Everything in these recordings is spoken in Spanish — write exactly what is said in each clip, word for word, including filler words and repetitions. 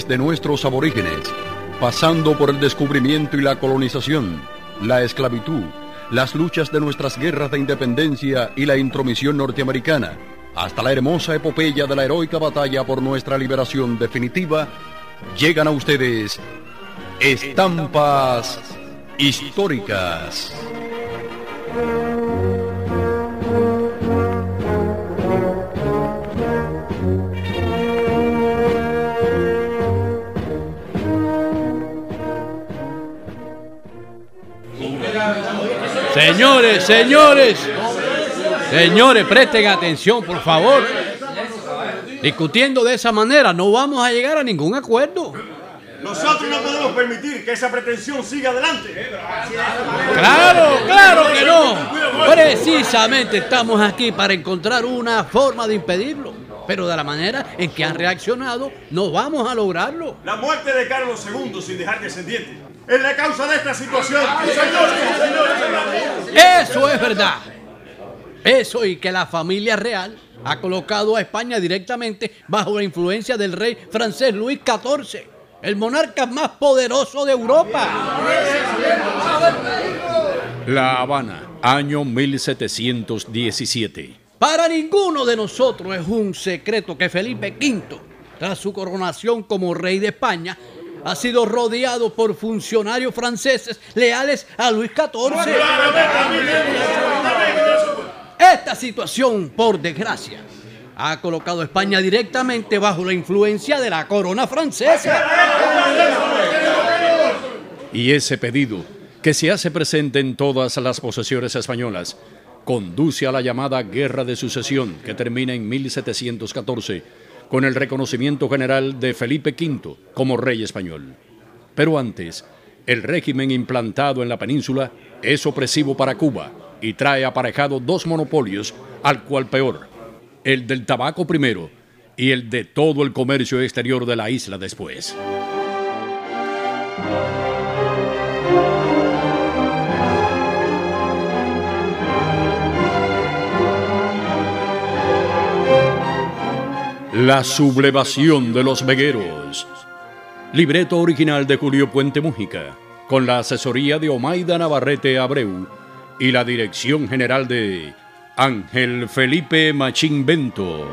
desde nuestros aborígenes, pasando por el descubrimiento y la colonización, la esclavitud, las luchas de nuestras guerras de independencia y la intromisión norteamericana, hasta la hermosa epopeya de la heroica batalla por nuestra liberación definitiva, llegan a ustedes Estampas Históricas. Señores, señores, señores, presten atención, por favor. Discutiendo de esa manera no vamos a llegar a ningún acuerdo. Nosotros no podemos permitir que esa pretensión siga adelante. Claro, claro que no. Precisamente estamos aquí para encontrar una forma de impedirlo. Pero de la manera en que han reaccionado, no vamos a lograrlo. La muerte de Carlos segundo sin dejar descendientes es la causa de esta situación. Eso es verdad. Eso, y que la familia real ha colocado a España directamente bajo la influencia del rey francés Luis catorce, el monarca más poderoso de Europa. La Habana, año mil setecientos diecisiete. Para ninguno de nosotros es un secreto que Felipe quinto, tras su coronación como rey de España, ha sido rodeado por funcionarios franceses leales a Luis catorce. Esta situación, por desgracia, ha colocado a España directamente bajo la influencia de la corona francesa. Y ese pedido, que se hace presente en todas las posesiones españolas, conduce a la llamada Guerra de Sucesión, que termina en mil setecientos catorce, con el reconocimiento general de Felipe quinto como rey español. Pero antes, el régimen implantado en la península es opresivo para Cuba y trae aparejado dos monopolios, al cual peor, el del tabaco primero y el de todo el comercio exterior de la isla después. La sublevación de los vegueros. Libreto original de Julio Puente Mújica, con la asesoría de Omaida Navarrete Abreu y la dirección general de Ángel Felipe Machín Bento.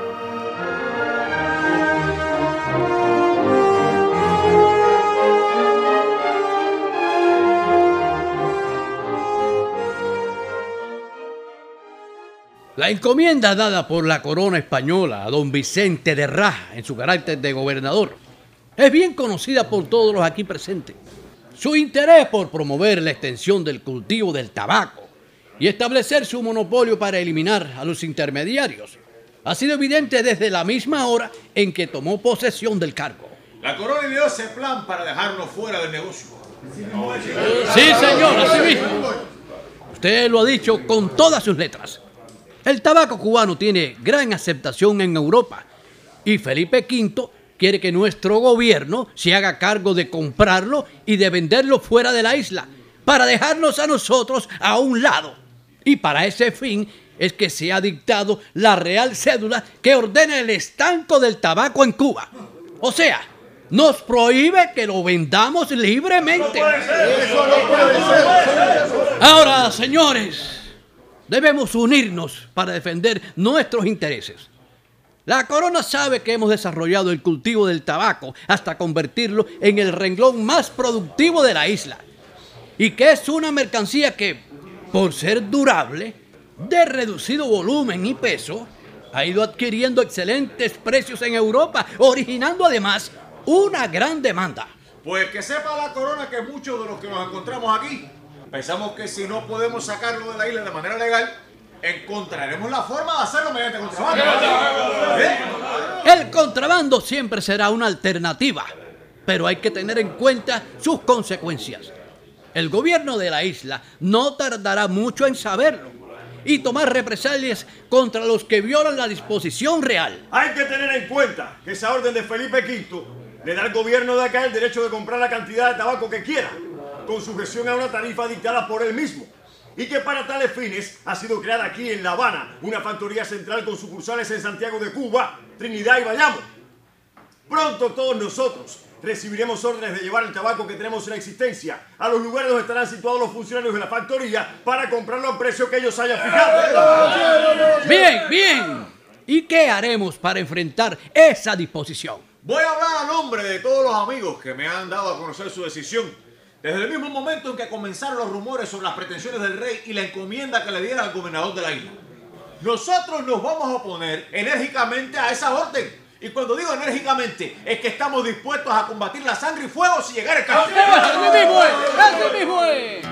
La encomienda dada por la corona española a don Vicente de Raja en su carácter de gobernador es bien conocida por todos los aquí presentes. Su interés por promover la extensión del cultivo del tabaco y establecer su monopolio para eliminar a los intermediarios ha sido evidente desde la misma hora en que tomó posesión del cargo. La corona ideó ese plan para dejarnos fuera del negocio. Sí, señor, así mismo. Usted lo ha dicho con todas sus letras. El tabaco cubano tiene gran aceptación en Europa y Felipe quinto quiere que nuestro gobierno se haga cargo de comprarlo y de venderlo fuera de la isla para dejarnos a nosotros a un lado. Y para ese fin es que se ha dictado la Real Cédula que ordena el estanco del tabaco en Cuba. O sea, nos prohíbe que lo vendamos libremente. Ahora, señores, debemos unirnos para defender nuestros intereses. La corona sabe que hemos desarrollado el cultivo del tabaco hasta convertirlo en el renglón más productivo de la isla y que es una mercancía que, por ser durable, de reducido volumen y peso, ha ido adquiriendo excelentes precios en Europa, originando además una gran demanda. Pues que sepa la corona que muchos de los que nos encontramos aquí pensamos que si no podemos sacarlo de la isla de manera legal, encontraremos la forma de hacerlo mediante contrabando. ¿Eh? El contrabando siempre será una alternativa, pero hay que tener en cuenta sus consecuencias. El gobierno de la isla no tardará mucho en saberlo y tomar represalias contra los que violan la disposición real. Hay que tener en cuenta que esa orden de Felipe quinto le da al gobierno de acá el derecho de comprar la cantidad de tabaco que quiera, con sujeción a una tarifa dictada por él mismo, y que para tales fines ha sido creada aquí en La Habana una factoría central con sucursales en Santiago de Cuba, Trinidad y Bayamo. Pronto todos nosotros recibiremos órdenes de llevar el tabaco que tenemos en existencia a los lugares donde estarán situados los funcionarios de la factoría para comprarlo al precio que ellos hayan fijado. Bien, bien. ¿Y qué haremos para enfrentar esa disposición? Voy a hablar a nombre de todos los amigos que me han dado a conocer su decisión. Desde el mismo momento en que comenzaron los rumores sobre las pretensiones del rey y la encomienda que le diera al gobernador de la isla. Nosotros nos vamos a oponer enérgicamente a esa orden. Y cuando digo enérgicamente, es que estamos dispuestos a combatir la sangre y fuego si llegara el caso. ¡Así mismo es! ¡Así mismo es!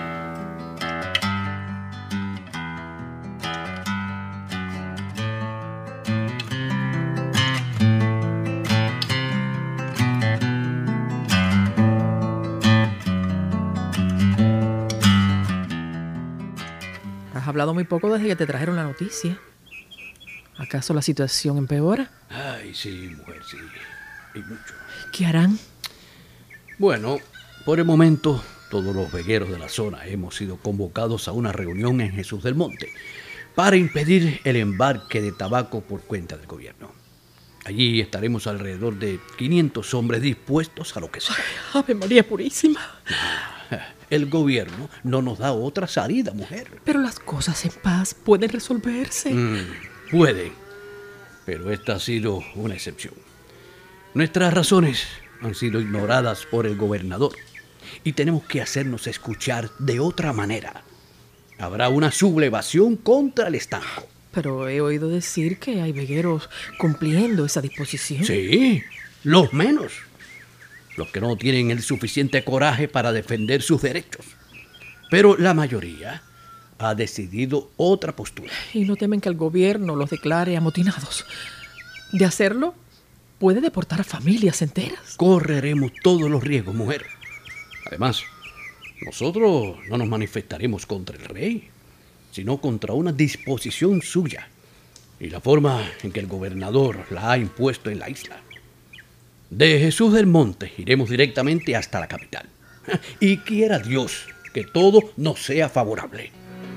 Has hablado muy poco desde que te trajeron la noticia. ¿Acaso la situación empeora? Ay, sí, mujer, sí. Y mucho. ¿Qué harán? Bueno, por el momento, todos los vegueros de la zona hemos sido convocados a una reunión en Jesús del Monte para impedir el embarque de tabaco por cuenta del gobierno. Allí estaremos alrededor de quinientos hombres dispuestos a lo que sea. Ay, Ave María Purísima. El gobierno no nos da otra salida, mujer. Pero las cosas en paz pueden resolverse. Mm, puede, pero esta ha sido una excepción. Nuestras razones han sido ignoradas por el gobernador y tenemos que hacernos escuchar de otra manera. Habrá una sublevación contra el estanco. Pero he oído decir que hay vegueros cumpliendo esa disposición. Sí, los menos. Los que no tienen el suficiente coraje para defender sus derechos. Pero la mayoría ha decidido otra postura. Y no temen que el gobierno los declare amotinados. De hacerlo, puede deportar a familias enteras. Correremos todos los riesgos, mujer. Además, nosotros no nos manifestaremos contra el rey, sino contra una disposición suya y la forma en que el gobernador la ha impuesto en la isla. De Jesús del Monte iremos directamente hasta la capital. Y quiera Dios que todo nos sea favorable.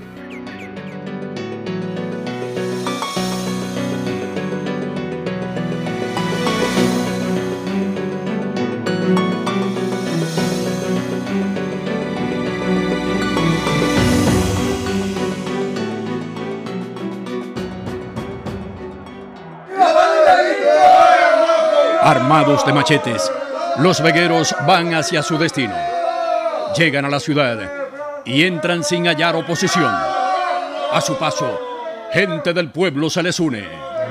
Armados de machetes, los vegueros van hacia su destino. Llegan a la ciudad y entran sin hallar oposición. A su paso, gente del pueblo se les une.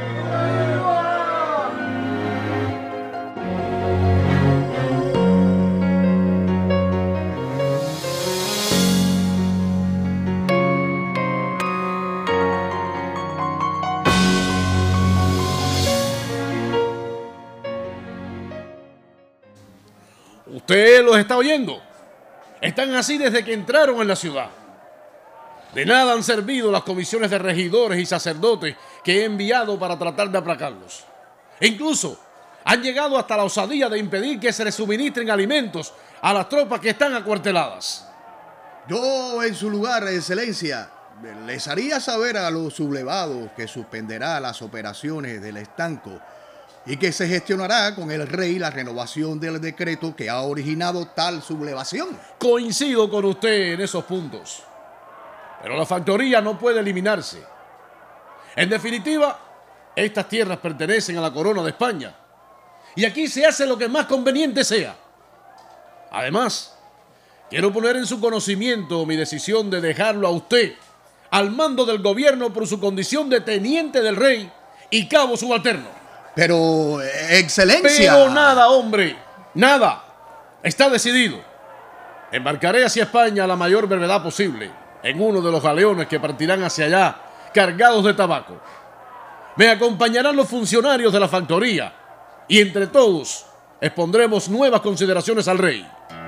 Usted los está oyendo. Están así desde que entraron en la ciudad. De nada han servido las comisiones de regidores y sacerdotes que he enviado para tratar de aplacarlos. E incluso han llegado hasta la osadía de impedir que se les suministren alimentos a las tropas que están acuarteladas. Yo, en su lugar, excelencia, les haría saber a los sublevados que suspenderá las operaciones del estanco y que se gestionará con el rey la renovación del decreto que ha originado tal sublevación. Coincido con usted en esos puntos. Pero la factoría no puede eliminarse. En definitiva, estas tierras pertenecen a la corona de España. Y aquí se hace lo que más conveniente sea. Además, quiero poner en su conocimiento mi decisión de dejarlo a usted al mando del gobierno por su condición de teniente del rey y cabo subalterno. Pero, excelencia... Pero nada, hombre, nada. Está decidido. Embarcaré hacia España a la mayor brevedad posible, en uno de los galeones que partirán hacia allá, cargados de tabaco. Me acompañarán los funcionarios de la factoría, y entre todos expondremos nuevas consideraciones al rey.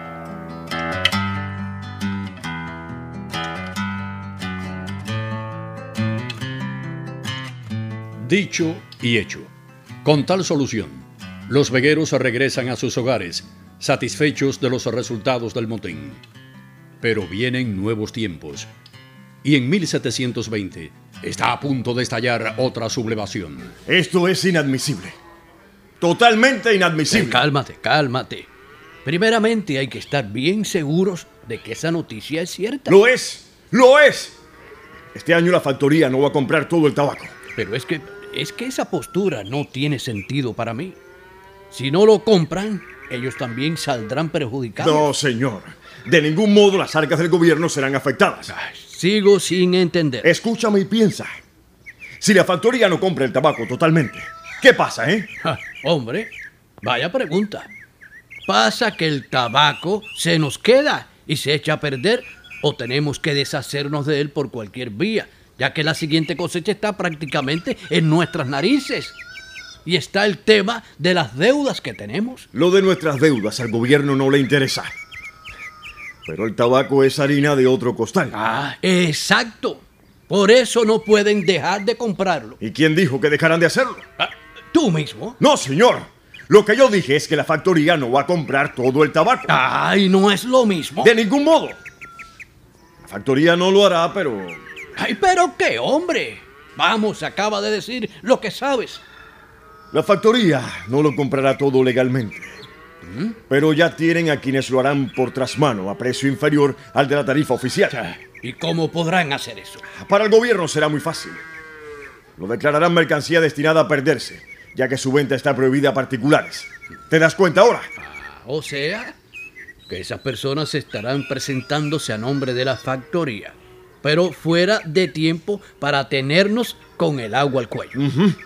Dicho y hecho. Con tal solución, los vegueros regresan a sus hogares, satisfechos de los resultados del motín. Pero vienen nuevos tiempos, y en mil setecientos veinte está a punto de estallar otra sublevación. Esto es inadmisible. Totalmente Eh, inadmisible. cálmate, cálmate. Primeramente hay que estar bien seguros de que esa noticia es cierta. Lo es, lo es. Este año la factoría no va a comprar todo el tabaco. Pero es que, es que esa postura no tiene sentido para mí. Si no lo compran, ellos también saldrán perjudicados. No, señor. De ningún modo las arcas del gobierno serán afectadas. Ay, sigo sin entender. Escúchame y piensa. Si la factoría no compra el tabaco totalmente, ¿qué pasa, eh? Ja, hombre, vaya pregunta. ¿Pasa que el tabaco se nos queda y se echa a perder o tenemos que deshacernos de él por cualquier vía, ya que la siguiente cosecha está prácticamente en nuestras narices? Y está el tema de las deudas que tenemos. Lo de nuestras deudas al gobierno no le interesa. Pero el tabaco es harina de otro costal. Ah, exacto. Por eso no pueden dejar de comprarlo. ¿Y quién dijo que dejarán de hacerlo? Ah, tú mismo. No, señor. Lo que yo dije es que la factoría no va a comprar todo el tabaco. Ay, no es lo mismo. De ningún modo. La factoría no lo hará, pero... Ay, pero qué, hombre. Vamos, acaba de decir lo que sabes. La factoría no lo comprará todo legalmente. Pero ya tienen a quienes lo harán por trasmano a precio inferior al de la tarifa oficial. ¿Y cómo podrán hacer eso? Para el gobierno será muy fácil. Lo declararán mercancía destinada a perderse, ya que su venta está prohibida a particulares. ¿Te das cuenta ahora? O sea, que esas personas estarán presentándose a nombre de la factoría, pero fuera de tiempo para tenernos con el agua al cuello.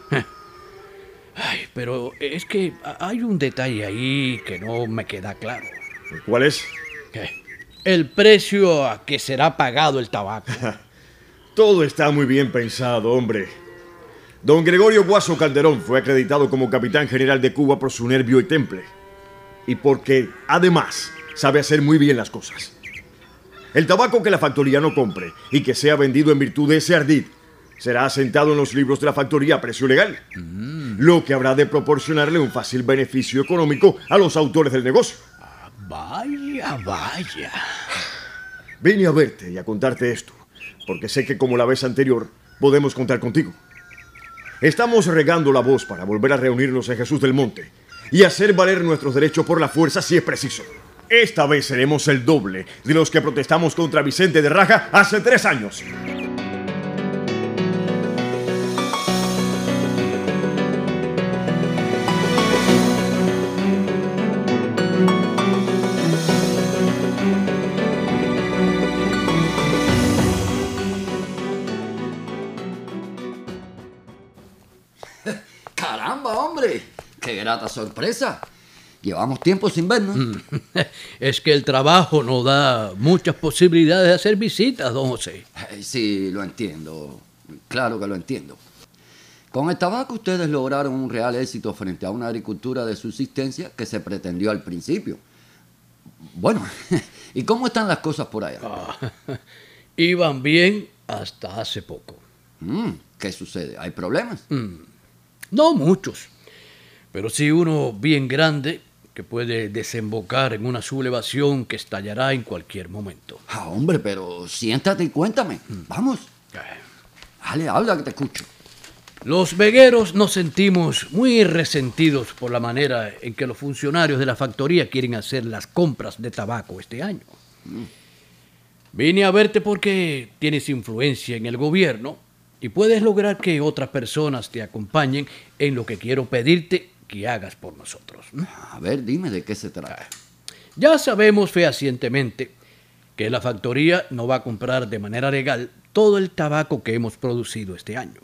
Ay, pero es que hay un detalle ahí que no me queda claro. ¿Cuál es? ¿Qué? El precio a que será pagado el tabaco. Todo está muy bien pensado, hombre. Don Gregorio Guaso Calderón fue acreditado como capitán general de Cuba por su nervio y temple. Y porque, además, sabe hacer muy bien las cosas. El tabaco que la factoría no compre y que sea vendido en virtud de ese ardid será asentado en los libros de la factoría a precio legal, mm. lo que habrá de proporcionarle un fácil beneficio económico a los autores del negocio. Ah, vaya, vaya. Vine a verte y a contarte esto, porque sé que como la vez anterior, podemos contar contigo. Estamos regando la voz para volver a reunirnos en Jesús del Monte y hacer valer nuestros derechos por la fuerza si es preciso. Esta vez seremos el doble de los que protestamos contra Vicente de Raja hace tres años. ¡Caramba, hombre! ¡Qué grata sorpresa! Llevamos tiempo sin vernos. Es que el trabajo no da muchas posibilidades de hacer visitas, don José. Ay, sí, lo entiendo. Claro que lo entiendo. Con el tabaco ustedes lograron un real éxito frente a una agricultura de subsistencia que se pretendió al principio. Bueno, ¿y cómo están las cosas por allá? Ah, iban bien hasta hace poco. Mm, ¿qué sucede? ¿Hay problemas? Mm, no muchos, pero sí uno bien grande que puede desembocar en una sublevación que estallará en cualquier momento. Ah, hombre, pero siéntate y cuéntame. Mm. Vamos. Dale, habla que te escucho. Los vegueros nos sentimos muy resentidos por la manera en que los funcionarios de la factoría quieren hacer las compras de tabaco este año. Mm. Vine a verte porque tienes influencia en el gobierno y puedes lograr que otras personas te acompañen en lo que quiero pedirte que hagas por nosotros. ¿No? A ver, dime de qué se trata. Ya sabemos fehacientemente que la factoría no va a comprar de manera legal todo el tabaco que hemos producido este año.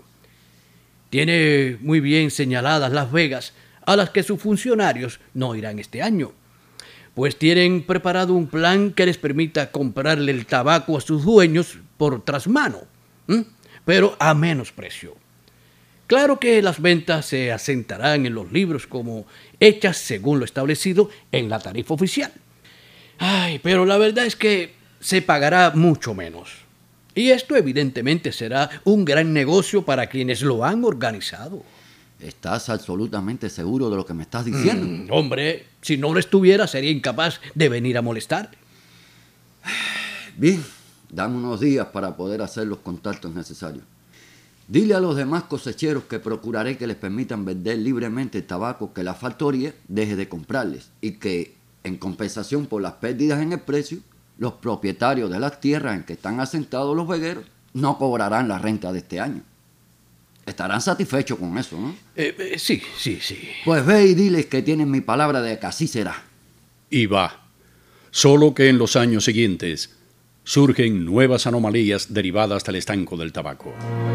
Tiene muy bien señaladas Las Vegas a las que sus funcionarios no irán este año, pues tienen preparado un plan que les permita comprarle el tabaco a sus dueños por trasmano, ¿eh? pero a menos precio. Claro que las ventas se asentarán en los libros como hechas según lo establecido en la tarifa oficial. Ay, pero la verdad es que se pagará mucho menos. Y esto evidentemente será un gran negocio para quienes lo han organizado. ¿Estás absolutamente seguro de lo que me estás diciendo? Mm, hombre, si no lo estuviera sería incapaz de venir a molestarte. Bien, dame unos días para poder hacer los contactos necesarios. Dile a los demás cosecheros que procuraré que les permitan vender libremente el tabaco que la factoría deje de comprarles y que, en compensación por las pérdidas en el precio, los propietarios de las tierras en que están asentados los vegueros no cobrarán la renta de este año. Estarán satisfechos con eso, ¿no? Eh, eh, sí, sí, sí. Pues ve y diles que tienen mi palabra de que así será. Y va. Solo que en los años siguientes surgen nuevas anomalías derivadas del estanco del tabaco.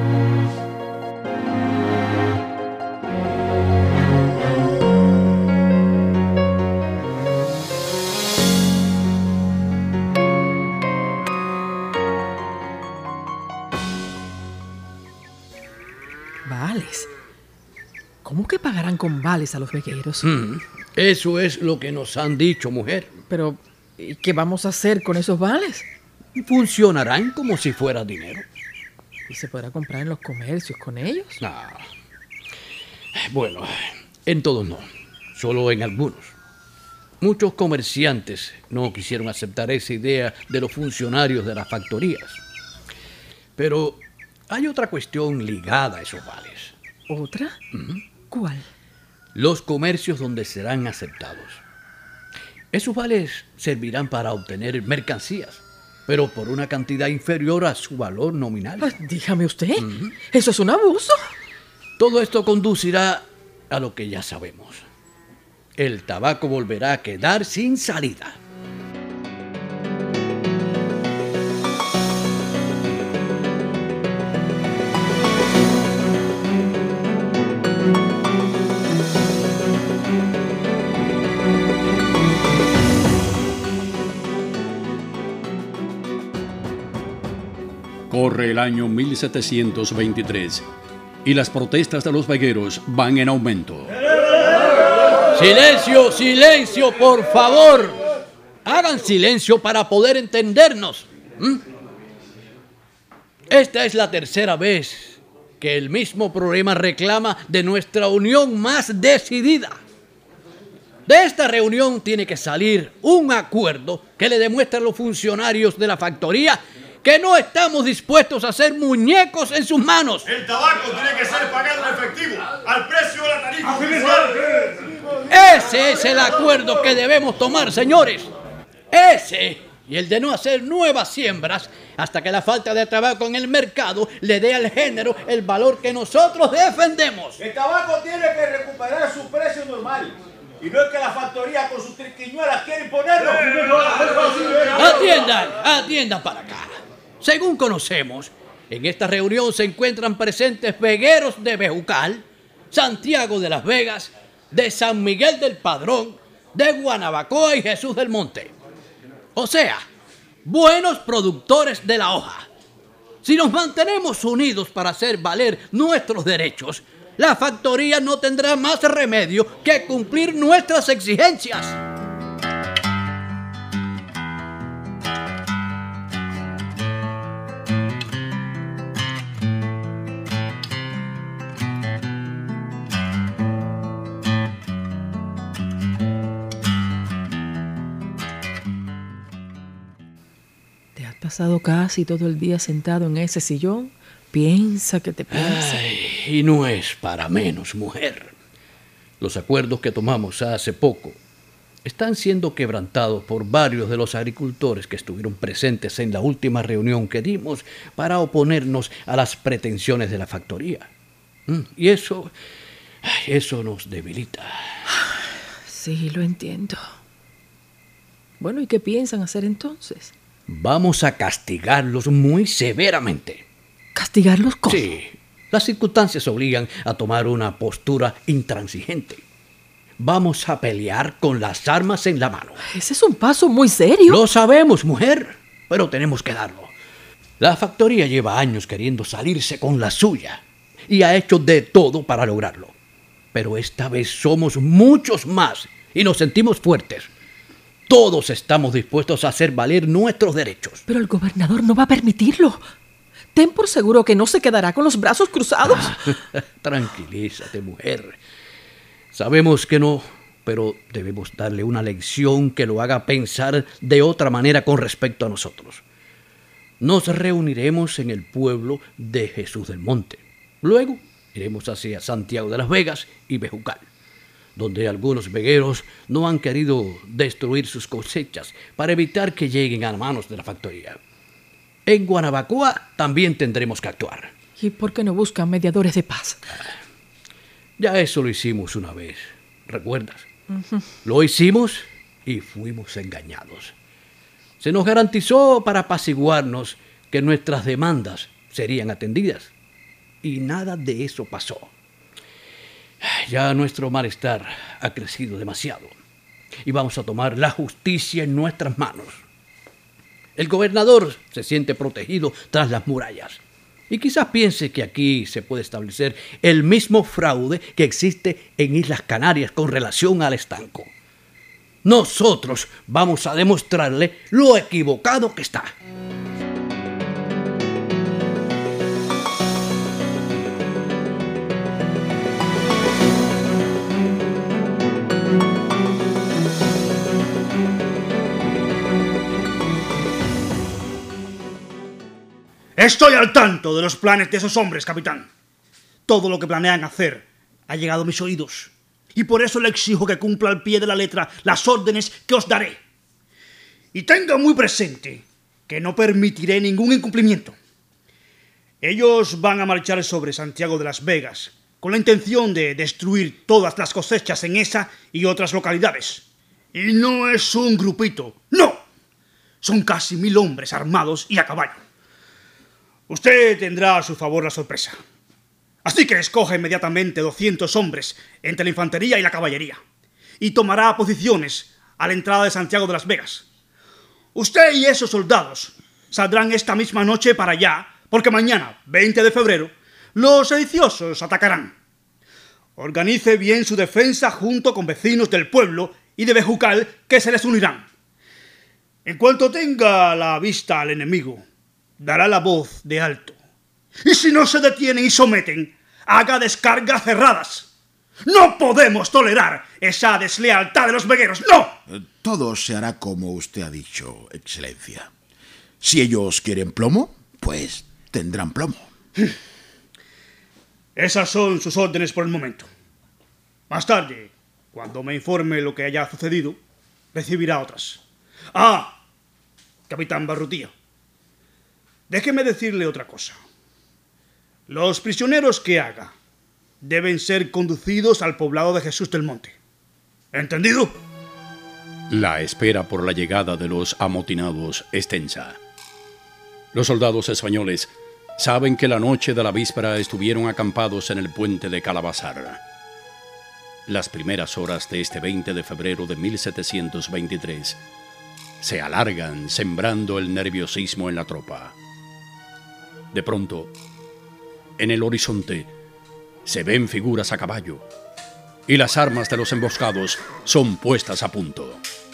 Vales. ¿Cómo que pagarán con vales a los vegueros? Mm, eso es lo que nos han dicho, mujer. Pero, ¿y qué vamos a hacer con esos vales? Funcionarán como si fuera dinero. ¿Y se podrá comprar en los comercios con ellos? Ah. Bueno, en todos no, solo en algunos. Muchos comerciantes no quisieron aceptar esa idea de los funcionarios de las factorías. Pero hay otra cuestión ligada a esos vales. ¿Otra? Uh-huh. ¿Cuál? Los comercios donde serán aceptados. Esos vales servirán para obtener mercancías, pero por una cantidad inferior a su valor nominal. Ah, dígame usted, Uh-huh. ¿eso es un abuso? Todo esto conducirá a lo que ya sabemos. El tabaco volverá a quedar sin salida. Corre el año mil setecientos veintitrés y las protestas de los vegueros van en aumento. ¡Silencio, silencio, por favor! Hagan silencio para poder entendernos. ¿Mm? Esta es la tercera vez que el mismo problema reclama de nuestra unión más decidida. De esta reunión tiene que salir un acuerdo que le demuestre a los funcionarios de la factoría que no estamos dispuestos a ser muñecos en sus manos. El tabaco tiene que ser pagado en efectivo, al precio de la tarifa oficial. Ese es el acuerdo que debemos tomar, señores. Ese y el de no hacer nuevas siembras hasta que la falta de tabaco en el mercado le dé al género el valor que nosotros defendemos. El tabaco tiene que recuperar su precio normal. Y no es que la factoría con sus triquiñuelas quiere imponerlo. Atiendan, atiendan para acá. Según conocemos, en esta reunión se encuentran presentes vegueros de Bejucal, Santiago de las Vegas, de San Miguel del Padrón, de Guanabacoa y Jesús del Monte. O sea, buenos productores de la hoja. Si nos mantenemos unidos para hacer valer nuestros derechos, la factoría no tendrá más remedio que cumplir nuestras exigencias. Te has pasado casi todo el día sentado en ese sillón. Piensa que te piensa. Ay, y no es para menos, mujer. Los acuerdos que tomamos hace poco están siendo quebrantados por varios de los agricultores que estuvieron presentes en la última reunión que dimos para oponernos a las pretensiones de la factoría. Mm, Y eso, ay, eso nos debilita. Sí, lo entiendo. Bueno, ¿y qué piensan hacer entonces? Vamos a castigarlos muy severamente. ¿Castigarlos cómo? Sí, las circunstancias obligan a tomar una postura intransigente. Vamos a pelear con las armas en la mano. Ese es un paso muy serio. Lo sabemos, mujer, pero tenemos que darlo. La factoría lleva años queriendo salirse con la suya y ha hecho de todo para lograrlo. Pero esta vez somos muchos más y nos sentimos fuertes. Todos estamos dispuestos a hacer valer nuestros derechos. Pero el gobernador no va a permitirlo. Ten por seguro que no se quedará con los brazos cruzados. Tranquilízate, mujer. Sabemos que no, pero debemos darle una lección que lo haga pensar de otra manera con respecto a nosotros. Nos reuniremos en el pueblo de Jesús del Monte. Luego iremos hacia Santiago de las Vegas y Bejucal, donde algunos vegueros no han querido destruir sus cosechas para evitar que lleguen a manos de la factoría. En Guanabacoa también tendremos que actuar. ¿Y por qué no buscan mediadores de paz? Ya eso lo hicimos una vez, ¿recuerdas? Uh-huh. Lo hicimos y fuimos engañados. Se nos garantizó para apaciguarnos que nuestras demandas serían atendidas. Y nada de eso pasó. Ya nuestro malestar ha crecido demasiado. Y vamos a tomar la justicia en nuestras manos. El gobernador se siente protegido tras las murallas. Y quizás piense que aquí se puede establecer el mismo fraude que existe en Islas Canarias con relación al estanco. Nosotros vamos a demostrarle lo equivocado que está. Estoy al tanto de los planes de esos hombres, capitán. Todo lo que planean hacer ha llegado a mis oídos. Y por eso le exijo que cumpla al pie de la letra las órdenes que os daré. Y tenga muy presente que no permitiré ningún incumplimiento. Ellos van a marchar sobre Santiago de las Vegas con la intención de destruir todas las cosechas en esa y otras localidades. Y no es un grupito, no. Son casi mil hombres armados y a caballo. Usted tendrá a su favor la sorpresa. Así que escoja inmediatamente doscientos hombres entre la infantería y la caballería y tomará posiciones a la entrada de Santiago de las Vegas. Usted y esos soldados saldrán esta misma noche para allá porque mañana, veinte de febrero, los sediciosos atacarán. Organice bien su defensa junto con vecinos del pueblo y de Bejucal que se les unirán. En cuanto tenga a la vista al enemigo, dará la voz de alto. Y si no se detienen y someten, haga descargas cerradas. No podemos tolerar esa deslealtad de los vegueros, ¡no! Todo se hará como usted ha dicho, Excelencia. Si ellos quieren plomo, pues tendrán plomo. Esas son sus órdenes por el momento. Más tarde, cuando me informe lo que haya sucedido, recibirá otras. Ah, capitán Barrutía, déjeme decirle otra cosa. Los prisioneros que haga deben ser conducidos al poblado de Jesús del Monte. ¿Entendido? La espera por la llegada de los amotinados es tensa. Los soldados españoles saben que la noche de la víspera estuvieron acampados en el puente de Calabazar. Las primeras horas de este veinte de febrero de mil setecientos veintitrés se alargan sembrando el nerviosismo en la tropa. De pronto, en el horizonte, se ven figuras a caballo y las armas de los emboscados son puestas a punto.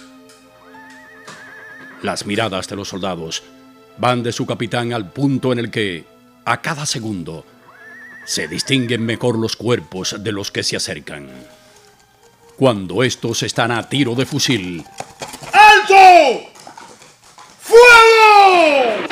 Las miradas de los soldados van de su capitán al punto en el que, a cada segundo, se distinguen mejor los cuerpos de los que se acercan. Cuando estos están a tiro de fusil... ¡Alto! ¡Fuego!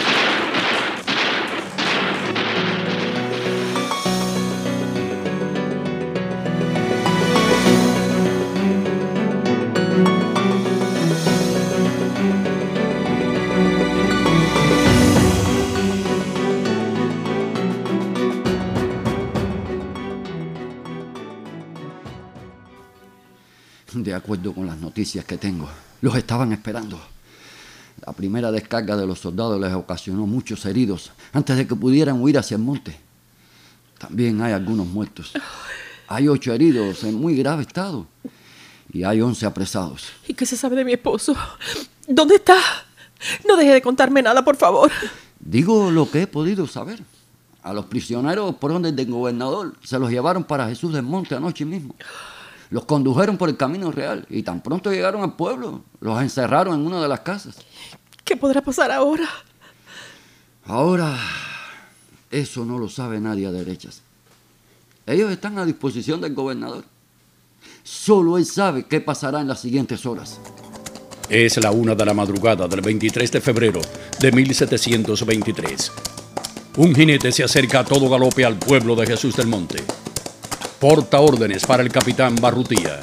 De acuerdo con las noticias que tengo, los estaban esperando. La primera descarga de los soldados les ocasionó muchos heridos antes de que pudieran huir hacia el monte. También hay algunos muertos. Hay ocho heridos en muy grave estado y hay once apresados. ¿Y qué se sabe de mi esposo? ¿Dónde está? No deje de contarme nada, por favor. Digo lo que he podido saber. A los prisioneros por orden del gobernador se los llevaron para Jesús del Monte anoche mismo. Los condujeron por el camino real y tan pronto llegaron al pueblo, los encerraron en una de las casas. ¿Qué podrá pasar ahora? Ahora, eso no lo sabe nadie a derechas. Ellos están a disposición del gobernador. Solo él sabe qué pasará en las siguientes horas. Es la una de la madrugada del veintitrés de febrero de mil setecientos veintitrés. Un jinete se acerca a todo galope al pueblo de Jesús del Monte. Porta órdenes para el capitán Barrutía.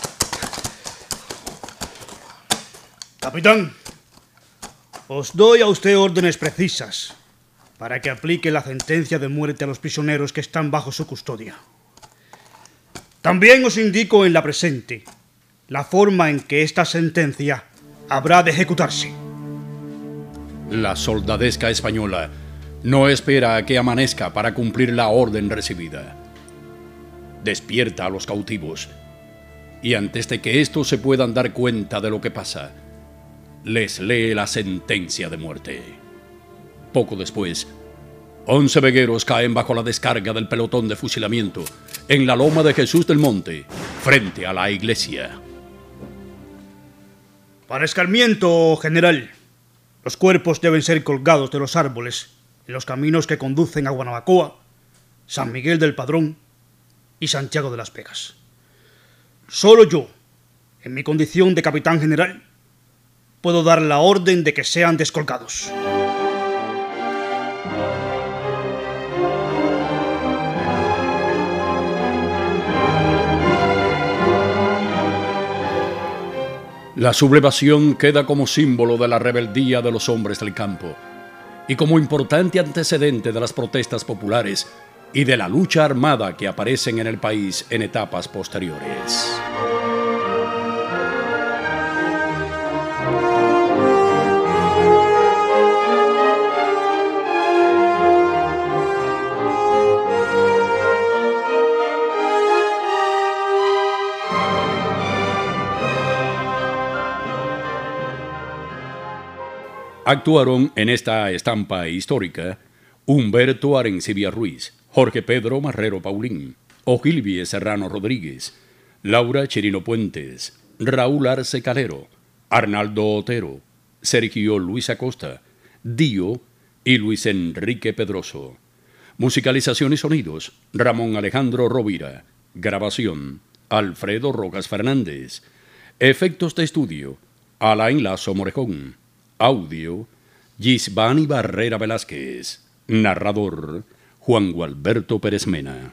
Capitán, os doy a usted órdenes precisas para que aplique la sentencia de muerte a los prisioneros que están bajo su custodia. También os indico en la presente la forma en que esta sentencia habrá de ejecutarse. La soldadesca española no espera a que amanezca para cumplir la orden recibida. Despierta a los cautivos y antes de que estos se puedan dar cuenta de lo que pasa, les lee la sentencia de muerte. Poco después, once vegueros caen bajo la descarga del pelotón de fusilamiento en la loma de Jesús del Monte, frente a la iglesia. Para escarmiento, general, los cuerpos deben ser colgados de los árboles en los caminos que conducen a Guanabacoa, San Miguel del Padrón y Santiago de las Vegas. Solo yo, en mi condición de capitán general, puedo dar la orden de que sean descolgados. La sublevación queda como símbolo de la rebeldía de los hombres del campo y como importante antecedente de las protestas populares y de la lucha armada que aparecen en el país en etapas posteriores. Actuaron en esta estampa histórica Humberto Arencibia Ruiz, Jorge Pedro Marrero Paulín, Ogilvie Serrano Rodríguez, Laura Chirino Puentes, Raúl Arce Calero, Arnaldo Otero, Sergio Luis Acosta, Dio y Luis Enrique Pedroso. Musicalización y sonidos, Ramón Alejandro Rovira. Grabación, Alfredo Rojas Fernández. Efectos de estudio, Alain Lazo Morejón. Audio, Gisbani Barrera Velázquez. Narrador, Juan Gualberto Pérez Mena.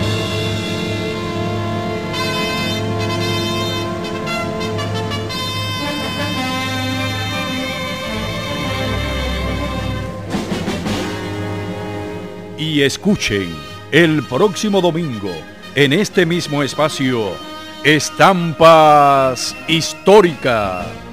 Y escuchen el próximo domingo, en este mismo espacio, Estampas Históricas.